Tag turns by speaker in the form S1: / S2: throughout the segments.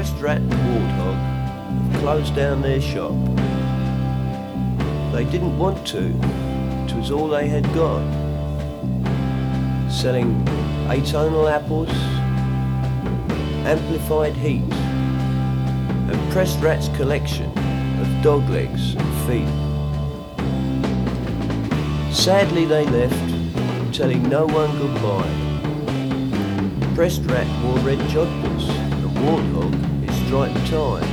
S1: Pressed Rat and Warthog have closed down their shop. They didn't want to, it was all they had got. Selling atonal apples, amplified heat, and Pressed Rat's collection of dog legs and feet. Sadly they left, telling no one goodbye. Pressed Rat wore red jodhpurs, and Warthog his striped tie.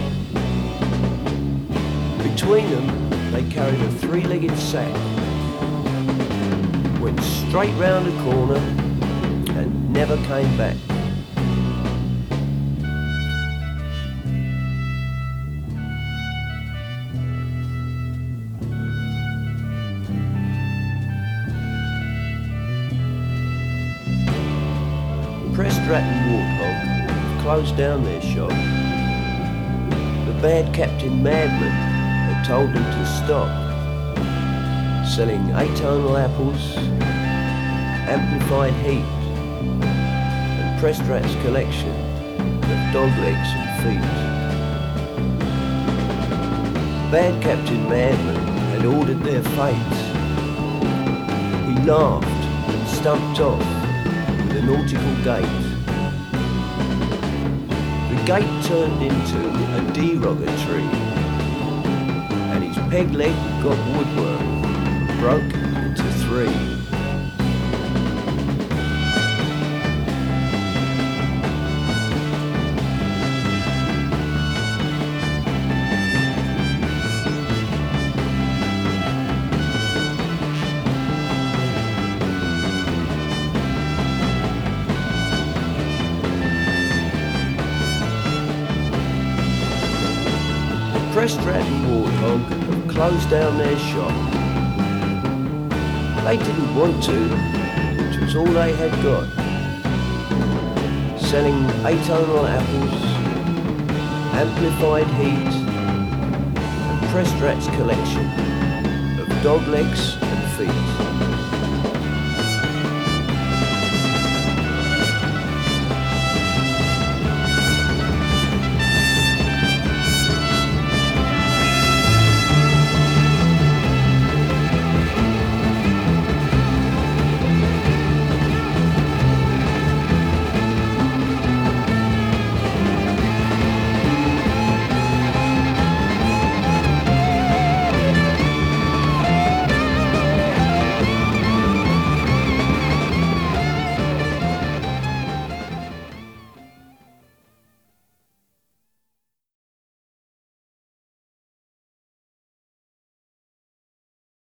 S1: Between them they carried a three-legged sack, went straight round a corner and never came back. Pressed Rat and Warthog have closed down their shop. The bad Captain Madman had told them to stop selling atonal apples, amplified heat, and Pressed Rat's collection of dog legs and feet. Bad Captain Madman had ordered their fate. He laughed and stumped off with a nautical gait. The gate turned into a derogatory, and his peg leg got woodworm, broke into three. Pressed Rat and Warthog have closed down their shop. They didn't want to, it was all they had got. Selling atonal apples, amplified heat, and Pressed Rat's collection of dog legs and feet.